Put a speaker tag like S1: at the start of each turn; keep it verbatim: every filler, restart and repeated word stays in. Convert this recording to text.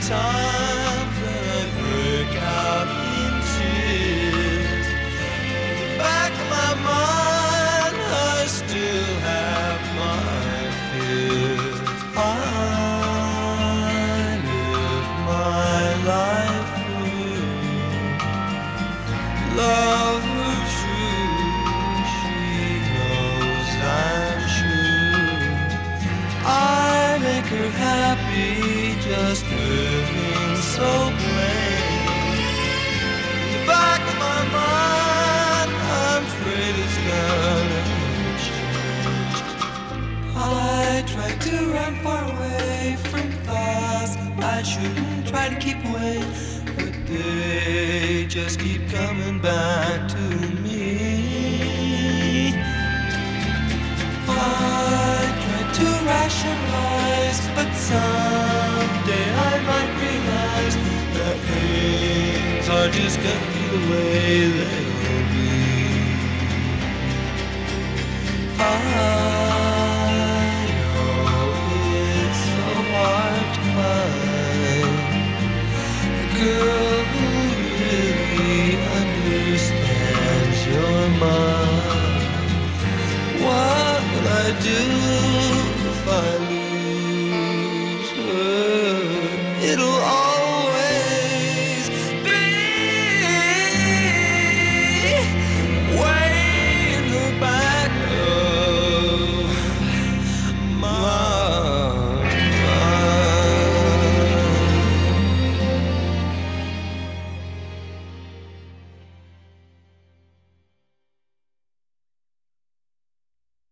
S1: times that I break out in tears. In the back of my mind, I still have my fears. I live my life through love her true. She knows I'm true. I make her happy, just living so plain. In the back of my mind, I'm afraid it's gonna change. I try to run far away from thoughts I shouldn't try to keep away, but they just keep coming back to me. I try to rationalize, but someday I might realize that things are just gonna be the way they'll be. I know it's so hard to find a girl who really understands your mind. What will I do if I lose her? It'll all